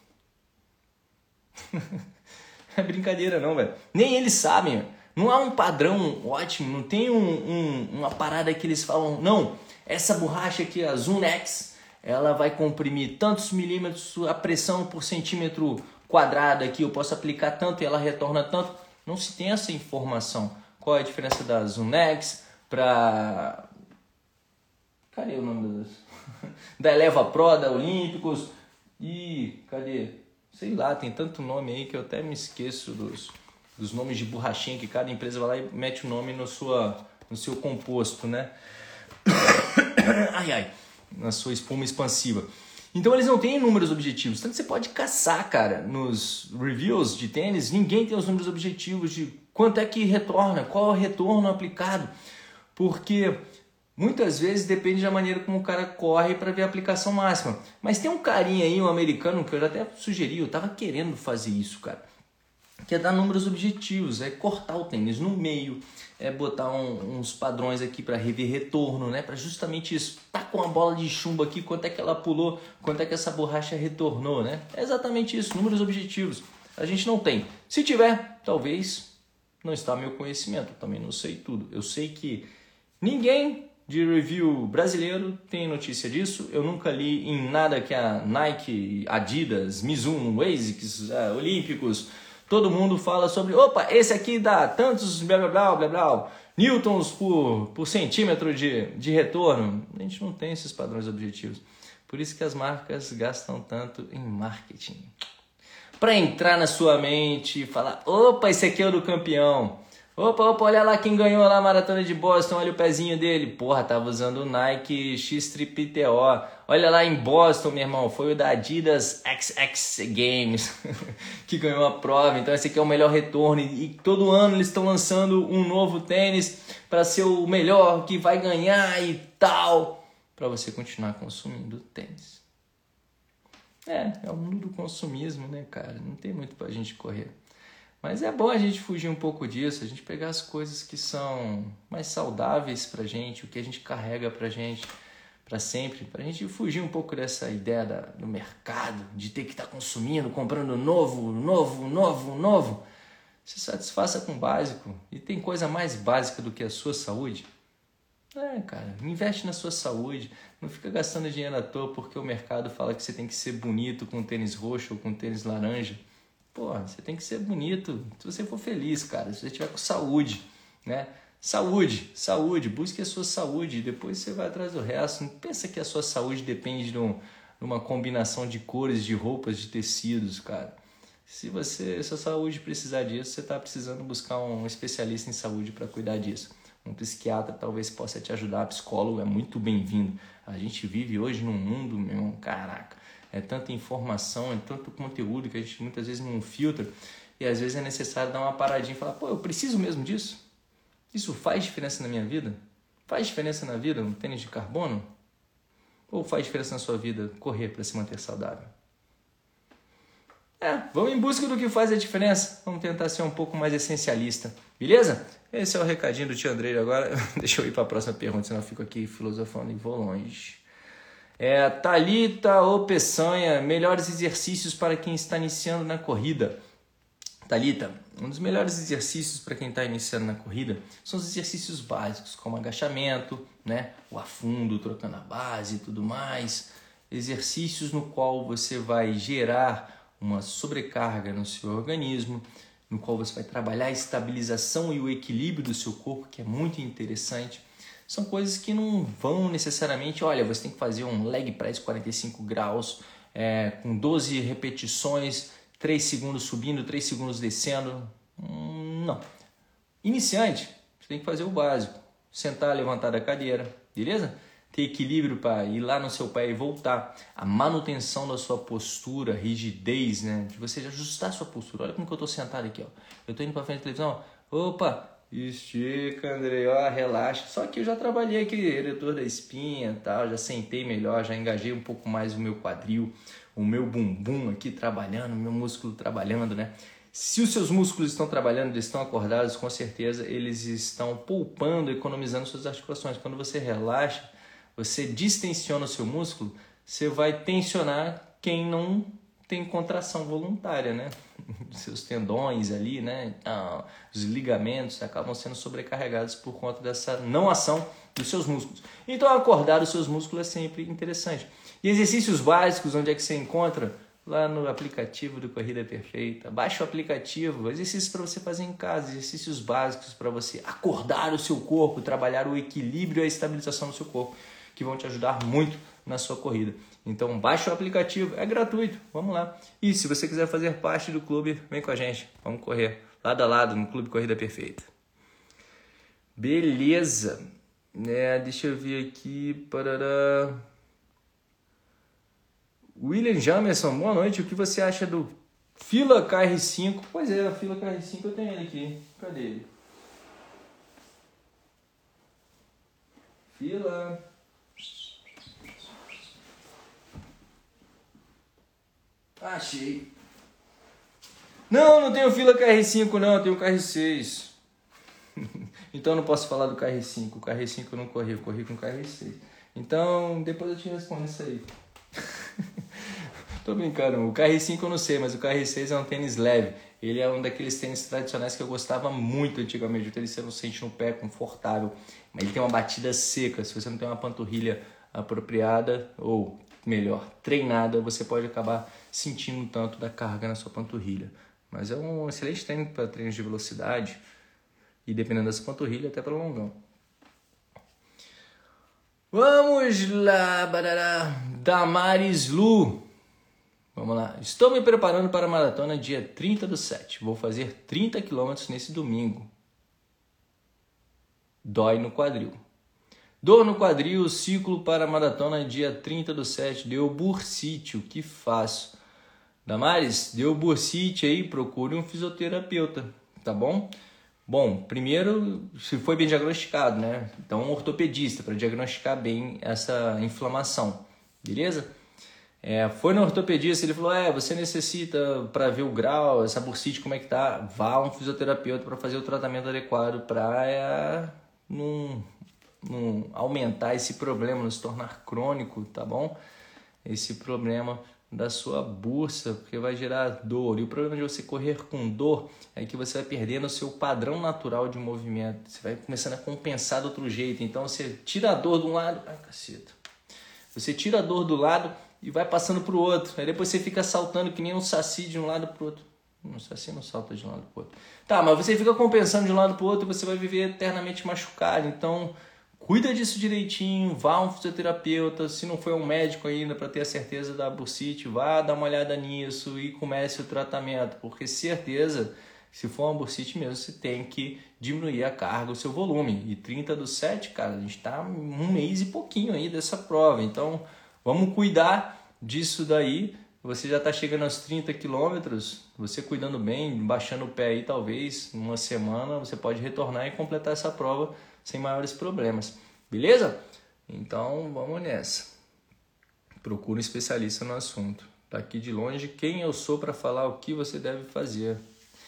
É brincadeira não, velho. Nem eles sabem, véio. Não há um padrão ótimo, não tem uma parada que eles falam, não, essa borracha aqui, a Zunex, ela vai comprimir tantos milímetros, a pressão por centímetro quadrado aqui, eu posso aplicar tanto e ela retorna tanto. Não se tem essa informação. Qual é a diferença da Zunex para... Cadê o nome das... da Eleva Pro, da Olímpicos e... Cadê? Sei lá, tem tanto nome aí que eu até me esqueço dos nomes de borrachinha que cada empresa vai lá e mete o nome no seu composto, né? Na sua espuma expansiva. Então eles não têm números objetivos. Tanto que você pode caçar, cara, nos reviews de tênis, ninguém tem os números objetivos de quanto é que retorna, qual é o retorno aplicado. Porque muitas vezes depende da maneira como o cara corre para ver a aplicação máxima. Mas tem um carinha aí, um americano, que eu já até sugeri, eu tava querendo fazer isso, cara. Que é dar números objetivos, é cortar o tênis no meio, é botar uns padrões aqui para rever retorno, né? Para justamente isso. Tá com a bola de chumbo aqui, quanto é que ela pulou, quanto é que essa borracha retornou, né? É exatamente isso, números objetivos. A gente não tem. Se tiver, talvez não está ao meu conhecimento, eu também não sei tudo. Eu sei que ninguém de review brasileiro tem notícia disso. Eu nunca li em nada que a Nike, Adidas, Mizuno, ASICS, Olímpicos, todo mundo fala sobre, opa, esse aqui dá tantos blá blá blá blá blá newtons por centímetro de retorno. A gente não tem esses padrões objetivos. Por isso que as marcas gastam tanto em marketing. Para entrar na sua mente e falar, opa, esse aqui é o do campeão. Opa, olha lá quem ganhou lá a maratona de Boston, olha o pezinho dele. Porra, tava usando o Nike X-Trip TO. Olha lá em Boston, meu irmão, foi o da Adidas XX Games que ganhou a prova. Então esse aqui é o melhor retorno e todo ano eles estão lançando um novo tênis para ser o melhor que vai ganhar e tal, para você continuar consumindo tênis. É o mundo do consumismo, né, cara? Não tem muito pra gente correr. Mas é bom a gente fugir um pouco disso, a gente pegar as coisas que são mais saudáveis pra gente, o que a gente carrega pra gente pra sempre, pra gente fugir um pouco dessa ideia do mercado, de ter que estar consumindo, comprando novo. Se satisfaça com o básico. E tem coisa mais básica do que a sua saúde? Cara, investe na sua saúde, não fica gastando dinheiro à toa porque o mercado fala que você tem que ser bonito com tênis roxo ou com tênis laranja. Porra, você tem que ser bonito se você for feliz, cara, se você estiver com saúde, né? Saúde, busque a sua saúde, depois você vai atrás do resto. Não pensa que a sua saúde depende de uma combinação de cores, de roupas, de tecidos, cara. Se sua saúde precisar disso, você está precisando buscar um especialista em saúde para cuidar disso. Um psiquiatra talvez possa te ajudar, psicólogo é muito bem-vindo. A gente vive hoje num mundo, meu irmão, caraca, é tanta informação, é tanto conteúdo que a gente muitas vezes não filtra e às vezes é necessário dar uma paradinha e falar, pô, eu preciso mesmo disso? Isso faz diferença na minha vida? Faz diferença na vida um tênis de carbono? Ou faz diferença na sua vida correr para se manter saudável? Vamos em busca do que faz a diferença. Vamos tentar ser um pouco mais essencialista. Beleza? Esse é o recadinho do tio Andrei agora. Deixa eu ir para a próxima pergunta, senão eu fico aqui filosofando e vou longe. Thalita Peçanha, melhores exercícios para quem está iniciando na corrida. Thalita, um dos melhores exercícios para quem está iniciando na corrida são os exercícios básicos, como agachamento, né? O afundo, trocando a base e tudo mais. Exercícios no qual você vai gerar uma sobrecarga no seu organismo, no qual você vai trabalhar a estabilização e o equilíbrio do seu corpo, que é muito interessante. São coisas que não vão necessariamente, olha, você tem que fazer um leg press 45 graus, com 12 repetições, 3 segundos subindo, 3 segundos descendo. Não. Iniciante, você tem que fazer o básico. Sentar, levantar da cadeira, beleza? Ter equilíbrio para ir lá no seu pé e voltar. A manutenção da sua postura, rigidez, né? De você ajustar a sua postura. Olha como que eu estou sentado aqui, ó. Eu estou indo para frente da televisão, opa, estica, Andrei, ó, relaxa. Só que eu já trabalhei aqui, eretor da espinha e tal, já sentei melhor, já engajei um pouco mais o meu quadril, o meu bumbum aqui trabalhando, o meu músculo trabalhando, né? Se os seus músculos estão trabalhando, eles estão acordados, com certeza eles estão poupando, economizando suas articulações. Quando você relaxa, você distensiona o seu músculo, você vai tensionar quem não tem contração voluntária, né? Seus tendões ali, né? Então, os ligamentos acabam sendo sobrecarregados por conta dessa não ação dos seus músculos. Então, acordar os seus músculos é sempre interessante. E exercícios básicos, onde é que você encontra? Lá no aplicativo do Corrida Perfeita. Baixa o aplicativo, exercícios para você fazer em casa, exercícios básicos para você acordar o seu corpo, trabalhar o equilíbrio e a estabilização do seu corpo, que vão te ajudar muito na sua corrida. Então, baixa o aplicativo, é gratuito, vamos lá. E se você quiser fazer parte do clube, vem com a gente, vamos correr lado a lado no Clube Corrida Perfeita. Beleza, deixa eu ver aqui, parará. William Jamerson, boa noite, o que você acha do Fila KR5? Pois é, a Fila KR5 eu tenho ele aqui, cadê ele? Fila... Achei. Não tenho Fila KR5 não, eu tenho KR6. Então eu não posso falar do KR5. O KR5 eu não corri, eu corri com o KR6. Então depois eu te respondo isso aí. Tô brincando, o KR5 eu não sei, mas o KR6 é um tênis leve. Ele é um daqueles tênis tradicionais que eu gostava muito antigamente. O tênis você não sente no pé, confortável. Mas ele tem uma batida seca. Se você não tem uma panturrilha apropriada, ou melhor, treinada, você pode acabar sentindo um tanto da carga na sua panturrilha. Mas é um excelente treino para treinos de velocidade e dependendo da sua panturrilha, até para longão. Vamos lá, barará. Damaris Lu. Vamos lá. Estou me preparando para a maratona dia 30/7. Vou fazer 30 km nesse domingo. dói no quadril. Dor no quadril, ciclo para a maratona dia 30/7, deu bursite, o que faço? Damares, deu bursite aí, procure um fisioterapeuta, tá bom? Bom, primeiro, se foi bem diagnosticado, né? Então, um ortopedista para diagnosticar bem essa inflamação, beleza? Foi no ortopedista, ele falou, você necessita, para ver o grau, essa bursite, como é que tá, vá a um fisioterapeuta para fazer o tratamento adequado para não aumentar esse problema, não se tornar crônico, tá bom? Esse problema da sua bursa, porque vai gerar dor. E o problema de você correr com dor é que você vai perdendo o seu padrão natural de movimento. Você vai começando a compensar de outro jeito. Então você tira a dor de um lado, caceta. Você tira a dor do lado e vai passando para o outro. Aí depois você fica saltando que nem um saci de um lado para o outro. Um saci não salta de um lado para o outro. Tá, mas você fica compensando de um lado para o outro e você vai viver eternamente machucado. Então, cuida disso direitinho, vá a um fisioterapeuta, se não for um médico ainda para ter a certeza da bursite, vá dar uma olhada nisso e comece o tratamento, porque certeza, se for uma bursite mesmo, você tem que diminuir a carga, o seu volume. E 30/7, cara, a gente está um mês e pouquinho aí dessa prova, então vamos cuidar disso daí. Você já está chegando aos 30 quilômetros, você cuidando bem, baixando o pé aí, talvez, uma semana, você pode retornar e completar essa prova sem maiores problemas, beleza? Então, vamos nessa. Procure um especialista no assunto. Daqui de longe, quem eu sou para falar o que você deve fazer?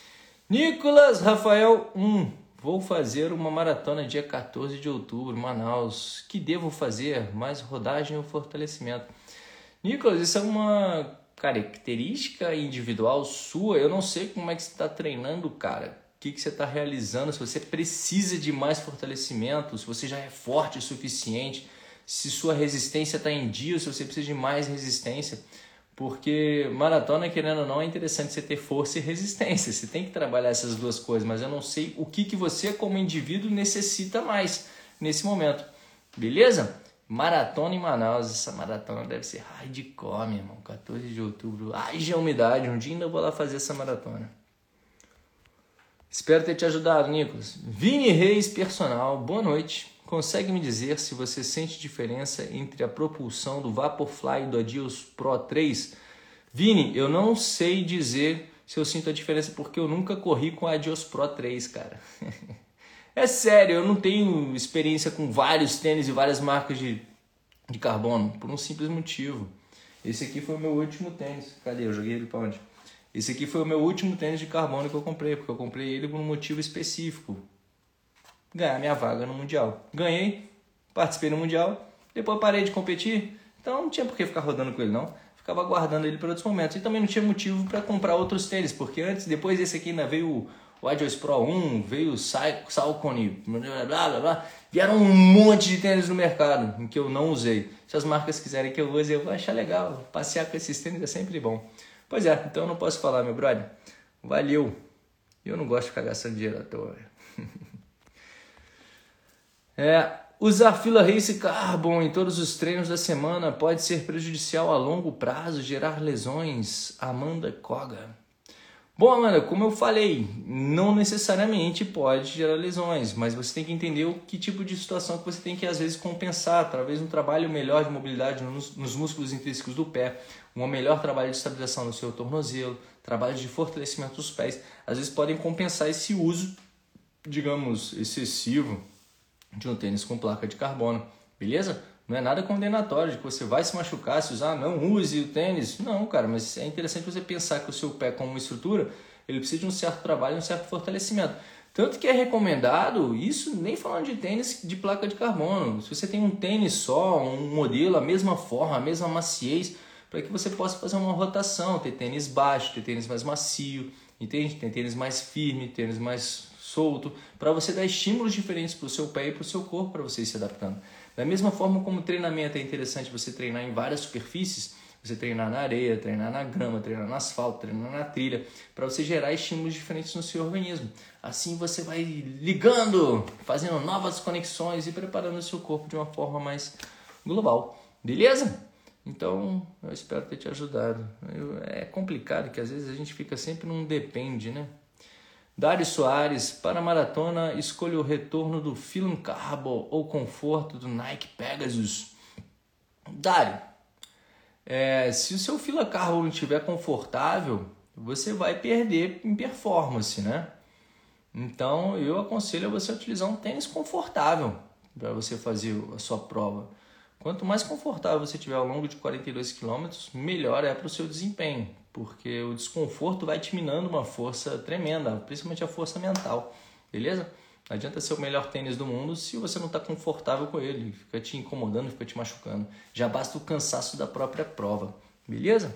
Nicolas Rafael 1. Vou fazer uma maratona dia 14 de outubro, Manaus. Que devo fazer? Mais rodagem ou fortalecimento? Nicolas, isso é uma característica individual sua. Eu não sei como é que você está treinando, cara. O que você está realizando, se você precisa de mais fortalecimento, se você já é forte o suficiente, se sua resistência está em dia, se você precisa de mais resistência, porque maratona, querendo ou não, é interessante você ter força e resistência, você tem que trabalhar essas duas coisas, mas eu não sei o que você como indivíduo necessita mais nesse momento, beleza? Maratona em Manaus, essa maratona deve ser hardcore, meu irmão, 14 de outubro, haja umidade, um dia ainda vou lá fazer essa maratona. Espero ter te ajudado, Nicolas. Vini Reis Personal, boa noite. Consegue me dizer se você sente diferença entre a propulsão do Vaporfly e do Adios Pro 3? Vini, eu não sei dizer se eu sinto a diferença porque eu nunca corri com a Adios Pro 3, cara. É sério, eu não tenho experiência com vários tênis e várias marcas de carbono, por um simples motivo. Esse aqui foi o meu último tênis. Cadê? Eu joguei ele para onde? Esse aqui foi o meu último tênis de carbono que eu comprei, porque eu comprei ele por um motivo específico. Ganhar minha vaga no Mundial. Ganhei, participei no Mundial, depois parei de competir, então não tinha por que ficar rodando com ele não. Ficava guardando ele para outros momentos. E também não tinha motivo para comprar outros tênis, porque depois desse aqui ainda veio o Adios Pro 1, veio o Saucony, blá blá blá. Vieram um monte de tênis no mercado, em que eu não usei. Se as marcas quiserem que eu use, eu vou achar legal. Passear com esses tênis é sempre bom. Pois é, então eu não posso falar, meu brother. Valeu. Eu não gosto de ficar gastando dinheiro à toa. Usar fila Race Carbon em todos os treinos da semana pode ser prejudicial a longo prazo, gerar lesões. Amanda Koga. Bom, Amanda, como eu falei, não necessariamente pode gerar lesões, mas você tem que entender o que tipo de situação que você tem que, às vezes, compensar, através de um trabalho melhor de mobilidade nos músculos intrínsecos do pé, um melhor trabalho de estabilização no seu tornozelo, trabalho de fortalecimento dos pés, às vezes podem compensar esse uso, digamos, excessivo de um tênis com placa de carbono, beleza? Não é nada condenatório de que você vai se machucar se usar, não use o tênis. Não, cara, mas é interessante você pensar que o seu pé como uma estrutura, ele precisa de um certo trabalho e um certo fortalecimento. Tanto que é recomendado, isso nem falando de tênis de placa de carbono, se você tem um tênis só, um modelo, a mesma forma, a mesma maciez, para que você possa fazer uma rotação, ter tênis baixo, ter tênis mais macio, entende? Tem tênis mais firme, tênis mais solto, para você dar estímulos diferentes para o seu pé e para o seu corpo, para você ir se adaptando. Da mesma forma como o treinamento é interessante você treinar em várias superfícies, você treinar na areia, treinar na grama, treinar no asfalto, treinar na trilha, para você gerar estímulos diferentes no seu organismo. Assim você vai ligando, fazendo novas conexões e preparando o seu corpo de uma forma mais global. Beleza? Então, eu espero ter te ajudado. É complicado que às vezes a gente fica sempre num depende, né? Dário Soares, para a maratona, escolha o retorno do Film Carbo ou conforto do Nike Pegasus. Dário, se o seu Fila Carbo não estiver confortável, você vai perder em performance, né? Então, eu aconselho a você utilizar um tênis confortável para você fazer a sua prova. Quanto mais confortável você tiver ao longo de 42 km, melhor é para o seu desempenho, porque o desconforto vai te minando uma força tremenda, principalmente a força mental, beleza? Não adianta ser o melhor tênis do mundo se você não está confortável com ele, fica te incomodando, fica te machucando. Já basta o cansaço da própria prova, beleza?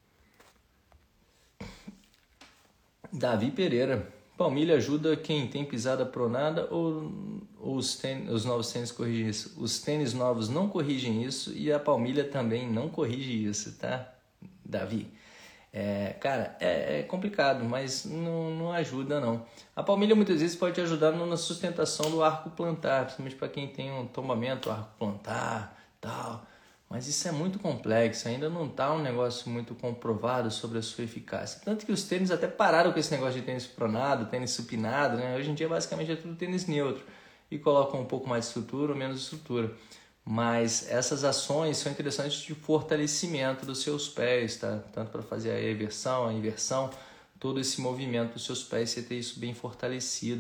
Davi Pereira, palmilha ajuda quem tem pisada pronada ou os novos tênis corrigem isso? Os tênis novos não corrigem isso e a palmilha também não corrige isso, tá, Davi? Cara, é complicado, mas não ajuda não. A palmilha muitas vezes pode ajudar na sustentação do arco plantar, principalmente para quem tem um tombamento, arco plantar, tal. Mas isso é muito complexo, ainda não está um negócio muito comprovado sobre a sua eficácia. Tanto que os tênis até pararam com esse negócio de tênis pronado, tênis supinado, né? Hoje em dia basicamente é tudo tênis neutro e colocam um pouco mais de estrutura ou menos estrutura. Mas essas ações são interessantes de fortalecimento dos seus pés, tá? Tanto para fazer a eversão, a inversão, todo esse movimento dos seus pés, você ter isso bem fortalecido.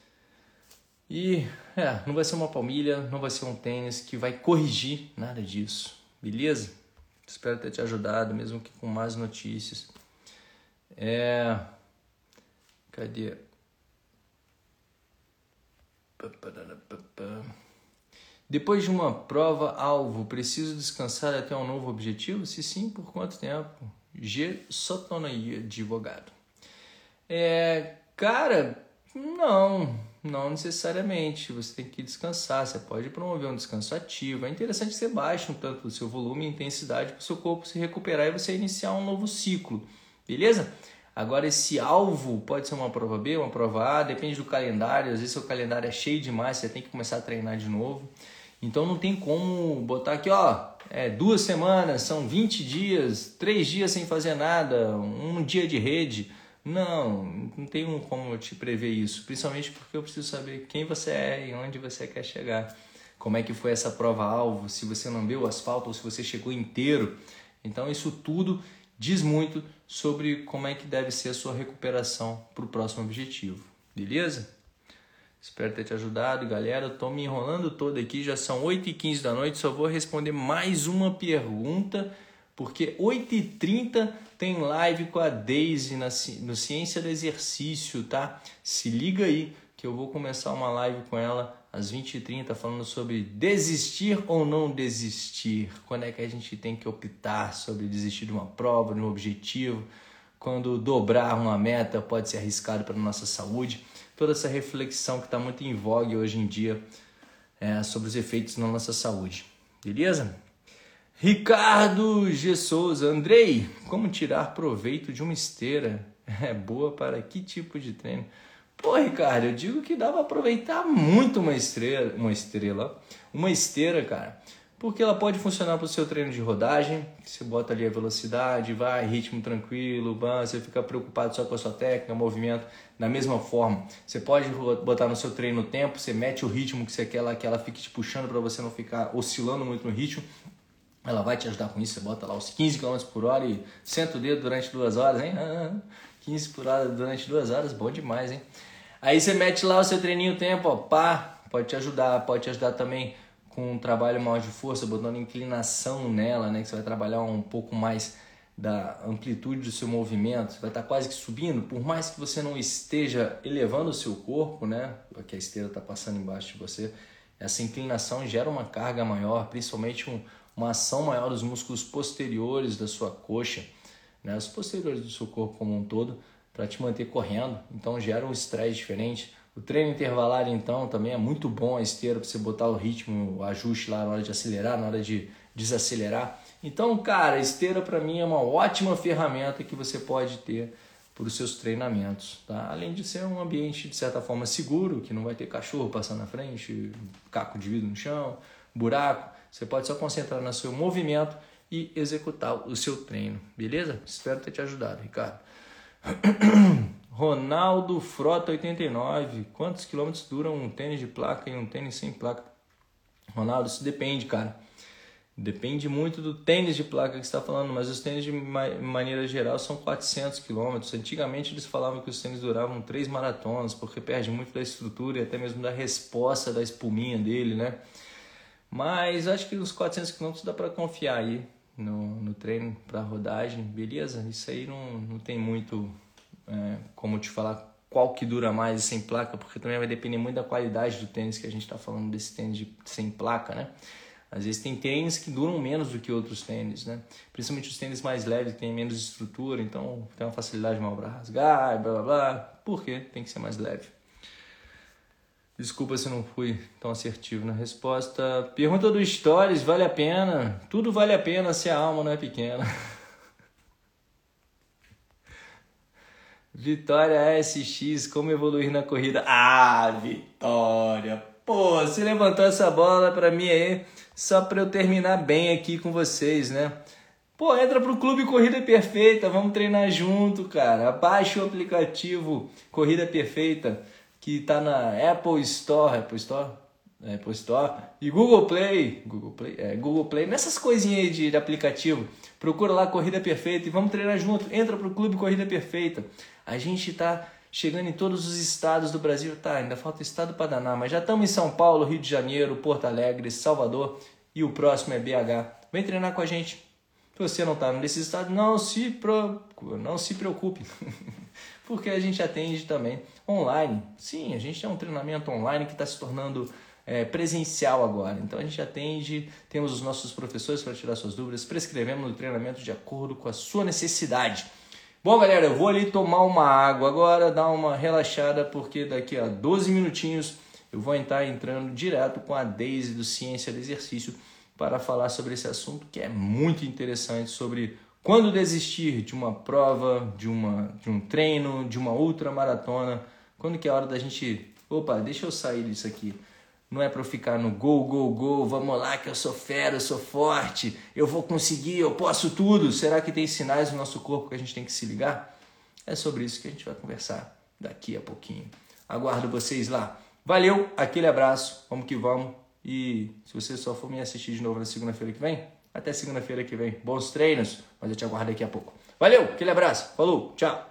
E não vai ser uma palmilha, não vai ser um tênis que vai corrigir nada disso, beleza? Espero ter te ajudado, mesmo que com mais notícias. Cadê? Depois de uma prova-alvo, preciso descansar até um novo objetivo? Se sim, por quanto tempo? G. Sotonaí, advogado. Cara, não necessariamente. Você tem que descansar. Você pode promover um descanso ativo. É interessante que você baixe um tanto o seu volume e intensidade para o seu corpo se recuperar e você iniciar um novo ciclo. Beleza? Agora, esse alvo pode ser uma prova B, uma prova A, depende do calendário. Às vezes, seu calendário é cheio demais, você tem que começar a treinar de novo. Então, não tem como botar aqui, 2 semanas, são 20 dias, 3 dias sem fazer nada, um dia de rede. Não tem como eu te prever isso, principalmente porque eu preciso saber quem você é e onde você quer chegar. Como é que foi essa prova-alvo, se você não viu o asfalto ou se você chegou inteiro. Então, isso tudo diz muito sobre como é que deve ser a sua recuperação para o próximo objetivo, beleza? Espero ter te ajudado, galera. Eu tô me enrolando todo aqui, já são 8h15 da noite, só vou responder mais uma pergunta, porque 8h30 tem live com a Daisy no Ciência do Exercício, tá? Se liga aí que eu vou começar uma live com ela às 20h30 falando sobre desistir ou não desistir. Quando é que a gente tem que optar sobre desistir de uma prova, de um objetivo, quando dobrar uma meta pode ser arriscado para a nossa saúde. Toda essa reflexão que está muito em vogue hoje em dia sobre os efeitos na nossa saúde. Beleza? Ricardo G. Souza. Andrei, como tirar proveito de uma esteira? É boa para que tipo de treino? Pô, Ricardo, eu digo que dá para aproveitar muito uma esteira, cara. Porque ela pode funcionar para o seu treino de rodagem, você bota ali a velocidade, vai, ritmo tranquilo, você fica preocupado só com a sua técnica, movimento, da mesma forma. Você pode botar no seu treino o tempo, você mete o ritmo que você quer lá, que ela fique te puxando para você não ficar oscilando muito no ritmo. Ela vai te ajudar com isso, você bota lá os 15 km por hora e senta o dedo durante 2 horas, hein? 15 por hora durante 2 horas, bom demais, hein? Aí você mete lá o seu treininho o tempo, pode te ajudar também com um trabalho maior de força, botando inclinação nela, né? Que você vai trabalhar um pouco mais da amplitude do seu movimento, você vai estar quase que subindo, por mais que você não esteja elevando o seu corpo, né? Porque a esteira está passando embaixo de você, essa inclinação gera uma carga maior, principalmente uma ação maior dos músculos posteriores da sua coxa, né? Os posteriores do seu corpo como um todo, para te manter correndo, então gera um estresse diferente. O treino intervalar, então, também é muito bom a esteira para você botar o ritmo, o ajuste lá na hora de acelerar, na hora de desacelerar. Então, cara, a esteira para mim é uma ótima ferramenta que você pode ter para os seus treinamentos, tá? Além de ser um ambiente, de certa forma, seguro, que não vai ter cachorro passando na frente, caco de vidro no chão, buraco. Você pode só concentrar no seu movimento e executar o seu treino, beleza? Espero ter te ajudado, Ricardo. Ronaldo Frota 89. Quantos quilômetros dura um tênis de placa e um tênis sem placa? Ronaldo, isso depende, cara. Depende muito do tênis de placa que você está falando, mas os tênis de maneira geral são 400 quilômetros. Antigamente eles falavam que os tênis duravam 3 maratonas, porque perde muito da estrutura e até mesmo da resposta da espuminha dele, né? Mas acho que os 400 quilômetros dá para confiar aí no treino para rodagem, beleza? Isso aí não tem muito como te falar qual que dura mais sem placa, porque também vai depender muito da qualidade do tênis que a gente está falando, desse tênis sem placa, né? Às vezes tem tênis que duram menos do que outros tênis, né? Principalmente os tênis mais leves, que têm menos estrutura, então tem uma facilidade maior para rasgar, blá blá blá. Por quê? Tem que ser mais leve. Desculpa se não fui tão assertivo na resposta. Pergunta do Stories, vale a pena? Tudo vale a pena se a alma não é pequena. Vitória SX, como evoluir na corrida? Ah, Vitória! Pô, você levantou essa bola pra mim aí, só pra eu terminar bem aqui com vocês, né? Pô, entra pro Clube Corrida Perfeita, vamos treinar junto, cara. Baixa o aplicativo Corrida Perfeita, que tá na Apple Store e Google Play, nessas coisinhas aí de aplicativo. Procura lá Corrida Perfeita e vamos treinar junto. Entra pro Clube Corrida Perfeita. A gente tá chegando em todos os estados do Brasil, tá, ainda falta estado para danar, mas já estamos em São Paulo, Rio de Janeiro, Porto Alegre, Salvador e o próximo é BH. Vem treinar com a gente. Se você não está nesses estados, não se preocupe, porque a gente atende também online. Sim, a gente tem um treinamento online que está se tornando presencial agora. Então a gente atende, temos os nossos professores para tirar suas dúvidas, prescrevemos o treinamento de acordo com a sua necessidade. Bom, galera, eu vou ali tomar uma água agora, dar uma relaxada, porque daqui a 12 minutinhos eu vou estar entrando direto com a Daisy do Ciência do Exercício para falar sobre esse assunto que é muito interessante, sobre quando desistir de uma prova, de um treino, de uma ultramaratona, quando que é a hora da gente, deixa eu sair disso aqui. Não é para eu ficar no go, vamos lá que eu sou fera, eu sou forte, eu vou conseguir, eu posso tudo. Será que tem sinais no nosso corpo que a gente tem que se ligar? É sobre isso que a gente vai conversar daqui a pouquinho. Aguardo vocês lá. Valeu, aquele abraço, vamos que vamos. E se você só for me assistir de novo na segunda-feira que vem, até segunda-feira que vem. Bons treinos, mas eu te aguardo daqui a pouco. Valeu, aquele abraço, falou, tchau.